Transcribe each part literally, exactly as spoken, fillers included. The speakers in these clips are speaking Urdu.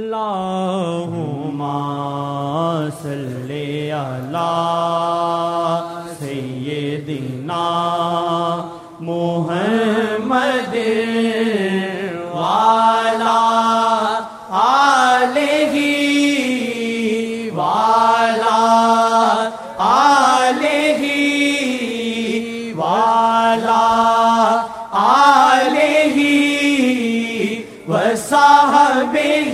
اللہم صلی علی سیدنا محمد وعلی آلہ وعلی آلہ وعلی آلہ وصحبہ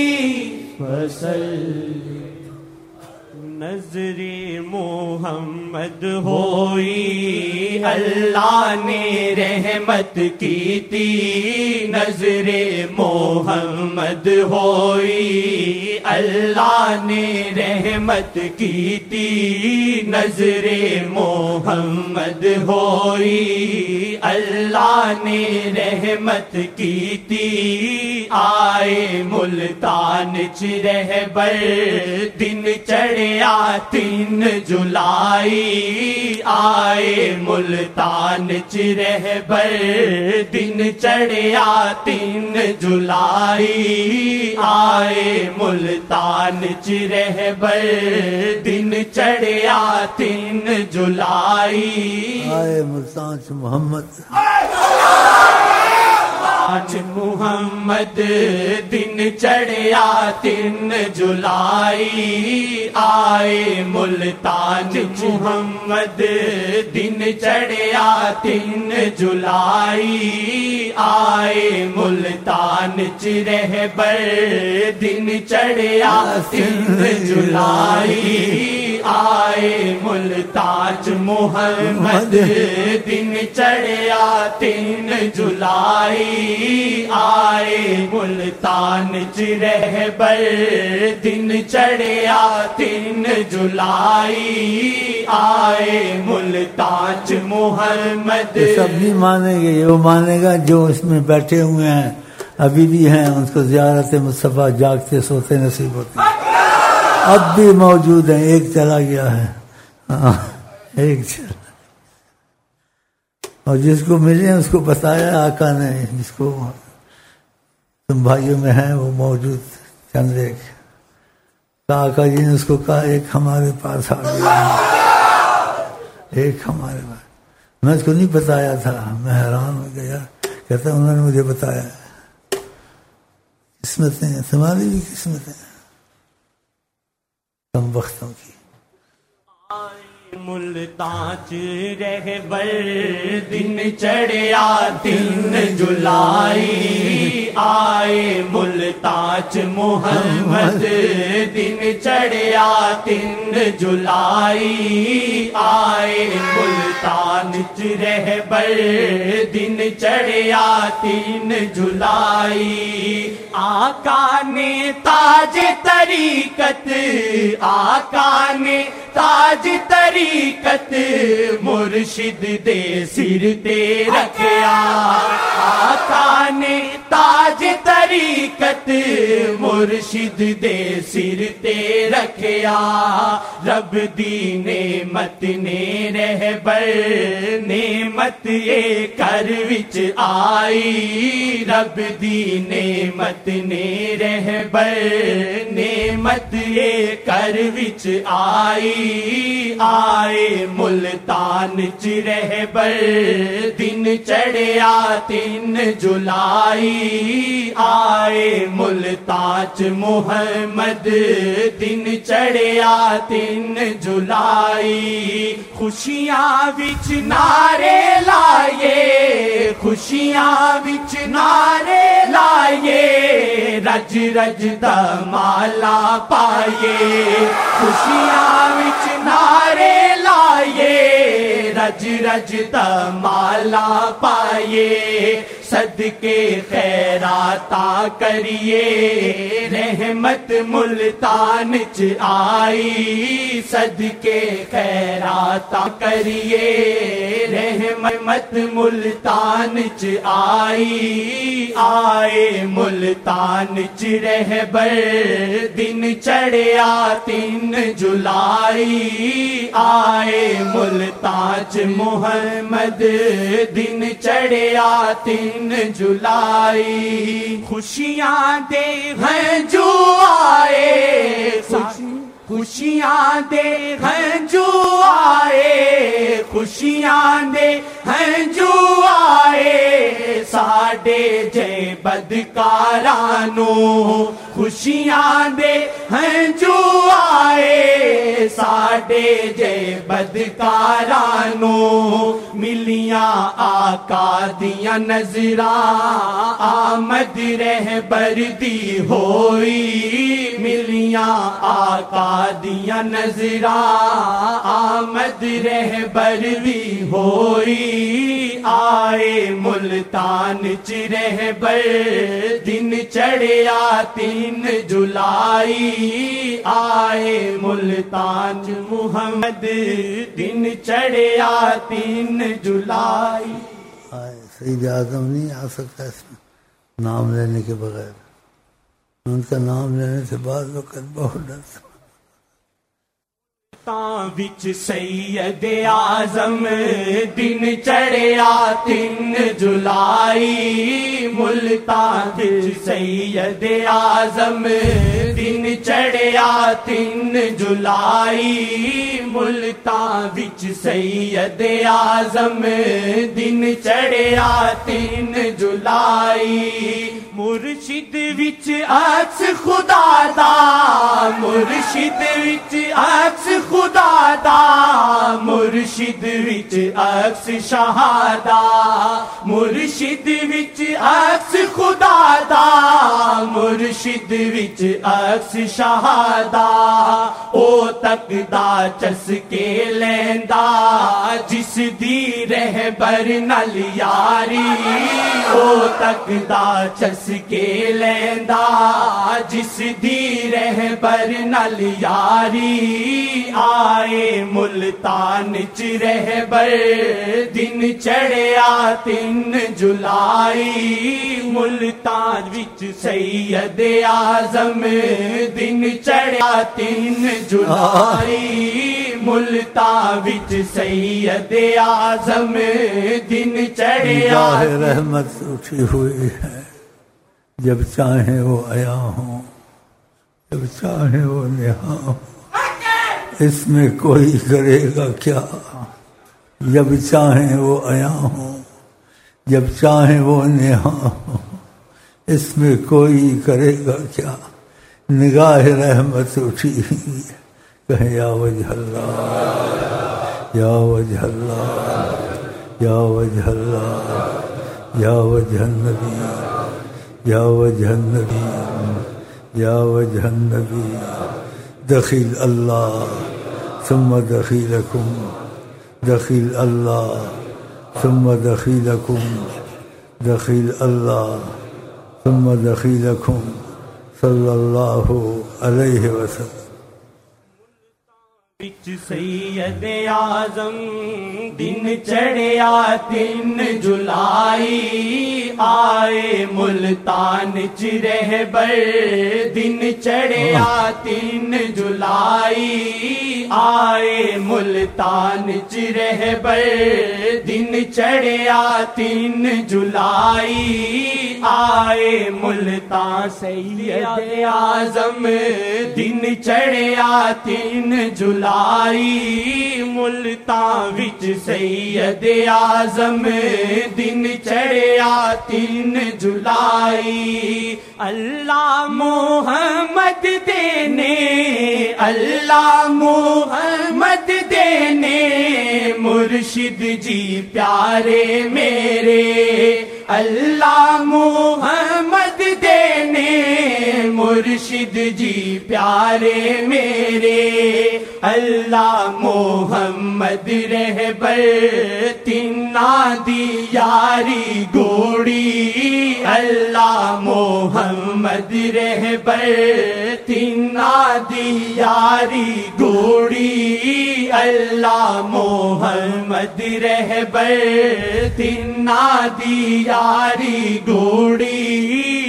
وسلم۔ نظر محمد ہوئی اللہ نے رحمت کی تھی، نظر محمد ہوئی اللہ نے رحمت کی تھی، نظر محمد ہوئی اللہ نے رحمت کی تھی، آئے ملتان چ رہبر دن چڑھیا تین جولائی، آئے ملتان چ رہبر دن چڑھیا تین جولائی، آئے ملتان چ رہبر دن چڑھیا تین جولائی، آئے ملتان چ محمد آج محمد دن چڑھیا تین جولائی، آئے ملتان محمد دن چڑھیا تین جولائی، آئے ملتان چ رہبر دن چڑھیا تین جولائی، آئے ملتان محمد دن چڑھیا تین جولائی، آئے ملتان چ رہبر دن چڑھیا تین جولائی، آئے ملتان چ محمد۔ یہ سب نہیں مانیں گے، یہ وہ مانے گا جو اس میں بیٹھے ہوئے ہیں ابھی بھی ہیں، ان کو زیارت مصطفیٰ جاگتے سوتے نصیب ہوتے ہیں، اب بھی موجود ہیں، ایک چلا گیا ہے، ایک چلا، اور جس کو ملے اس کو بتایا آقا نے، جس کو تم بھائیوں میں ہیں وہ موجود چند ایک، کہا آقا جی نے اس کو کہا ایک ہمارے پاس آ گیا، ایک ہمارے پاس، میں اس کو نہیں بتایا تھا، میں حیران ہو گیا، کہتا انہوں نے مجھے بتایا، قسمتیں تمہاری بھی قسمتیں کم وقتوں کی۔ ملتان چ رہبر دن چڑھیا تین جولائی، آئے ملتان چ محمد دن چڑھیا تین جولائی، آئے ملتان چ رہبر دن چڑھیا تین جولائی، آقا نے تاج طریقت، آقا نے تاج طریقت مرشد دے سر تے رکھیا، آقا نے تاج طریقت مرشد دے سر تے رکھیا، رب دی نعمت نے رہبر نعمت یہ کر وچ آئی، رب دی نعمت نے رہبر نعمت یہ کر وچ آئی، آئے ملتان چ رہبر دن چڑھیا تین جولائی، آئے ملتان چ محمد دن چڑھیا تین جولائی، خوشیاں وچ نعرے لائے، خوشیاں وچ نعرے لائے، رج رج دا مالا پائے، خوشیاں وچ نعرے لائے، رج رج دا مالا پائے، صدقے خیراتا کریے رحمت ملتان چ آئی، صدقے خیراتا کریے رحمت ملتان چ آئی، آئے ملتان چ رہبر دن چڑھیا تین جولائی، آئے ملتان چ محمد دن چڑھیا تین جولائی، خوشیاں دے ہیں جو خوشیاں دے ہیں جو آئے خوشیاں دے ہیں جو آئے ساڈے جے بدکارانو خوشیاں دے ہیں جو آئے ساڈے جے بدکارانو ملیاں آقا دیاں نظراں آمد رہبر دی ہوئی ملیاں آقا دیاں نظراں آمد رہبر بھی ہوئی آئے ملتان چ رہبر دن چڑھیا تین جولائی آئے ملتان چ محمد دن چڑھیا تین جولائی آئے سید اعظم نہیں آ سکتا اس میں نام لینے کے بغیر ان کا نام لینے سے بعض وقت بہت ڈرتا تاں وچ سید اعظم دن چڑھیا تین جولائی ملتان وچ سید اعظم دن چڑھیا تین جولائی ملتان وچ سید اعظم دن چڑھیا تین جولائی مرشد وچ عکس خدا دا مرشد وچ عکس خدا دا مرشد وچ عکس شہادہ مرشد وچ عکس خدا دا مرشد وچ عکس شہادہ او تک دا چس کے لیندا جس دی رہبر نال یاری او تک دا چس کے لیندا جس دی رہبر نال یاری آئے ملتان چ رہبر دن چڑھیا تین جولائی ملتان وچ سید اعظم دن چڑھیا تین جولائی ملتان وچ سید اعظم دن چڑھیا رحمت اٹھی ہوئی ہے جب چاہیں وہ عیا ہوں جب چاہیں وہ نہاں ہوں اس میں کوئی کرے گا کیا جب چاہیں وہ عیا ہوں جب چاہیں وہ نہاں ہوں اس میں کوئی کرے گا کیا نگاہ رحمت اٹھی کہیں یا وجہ اللہ یا وجہ اللہ یا وجہ اللہ یا وجہ النبی یا وجہ النبی یا وجہ النبی دخیل اللہ ثم دخیلکم دخیل اللہ ثم دخیلکم دخیل اللہ ثم دخیلکم صلی اللہ علیہ وسلم وچ سید اعظم دن چڑھیا تین جولائی آئے ملتان چ رہبر دن چڑھیا تین جولائی آئے ملتان چ رہبر دن چڑھیا تین جولائی آئے ملتان سید اعظم دن چڑھیا تین جولائی ملتان وچ سید اعظم دن چڑھیا تین جولائی اللہ محمد دینے اللہ محمد دینے مرشد جی پیارے میرے اللہ محمد دینے مرشد جی پیارے میرے اللہ محمد رہبر تینا دی یاری گوڑی اللہ محمد رہبر تینا دی یاری گوڑی اللہ محمد رہبر تینا دی یاری گوڑی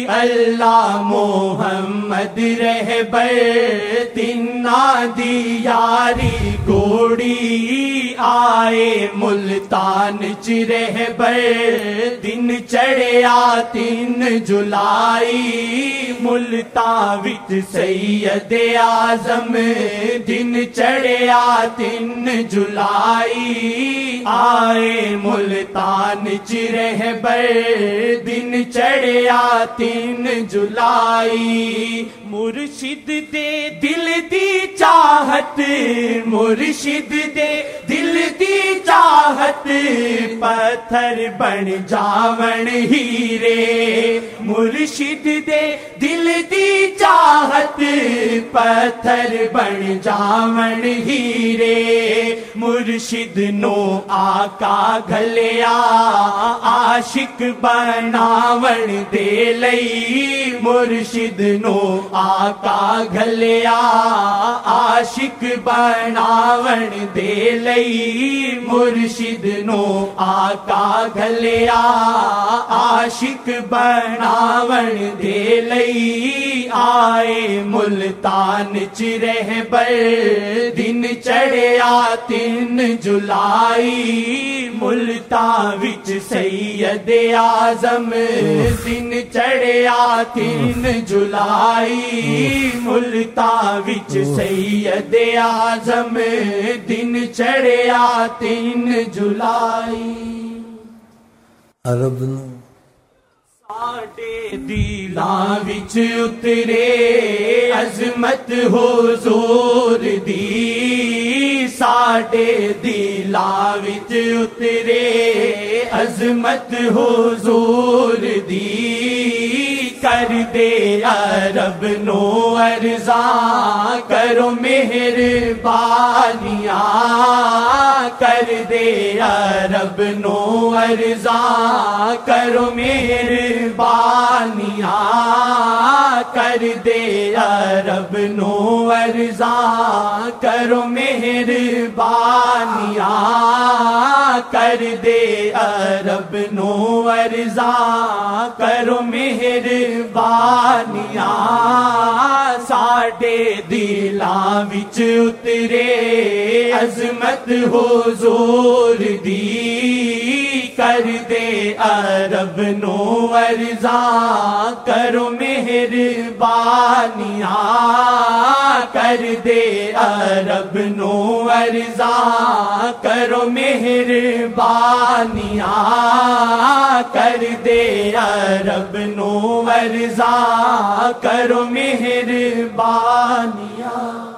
اللہ محمد رہبر تنا دی یاری گوڑی آئے ملتان چ رہبر دن چڑھیا تین جولائی ملتان وچ سید اعظم دن چڑھیا تین جولائی آئے ملتان چ رہبر دن چڑھیا تین جولائی مرشد دے دل دی چاہت مرشد دے دل دی چاہت پتھر بن جاون ہیرے مرشد دے دل دی چاہت پتھر بن جاون ہیرے مرشد نو آقا گھلیا عاشق بناون دے لئی مرشد نو آقا گھلیا عاشق بناون دے لئی مرشد نو آقا گھلیا عاشق بناون دے لئی آئے ملتان چ رہبر دن چڑھیا تین جولائی ملتان وچ سید اعظم دن چڑھیا تین جولائی ملتان وچ سید اعظم دن چڑھیا تین جولائی عرب ساڈے دلاں وچ اترے عظمت حضور دی ساڈے دلاں وچ اترے عظمت حضور دی کر دے عرب نو ارزاں کرو مہربانیاں کر دے عرب نو ارزاں کرو مہربانیاں کر دے عرب نو ارزاں کرو مہربانیاں کر دے عرب نو ارزاں کرو مہربانیاں ساڈے دلاں وچ اترے عظمت حضور دی کر دے عرب نو ارزاں کرو مہربانیاں کر دے عرب نو ارزاں کرو مہربانیاں کر دے عرب نو ارزاں کرو مہربانیاں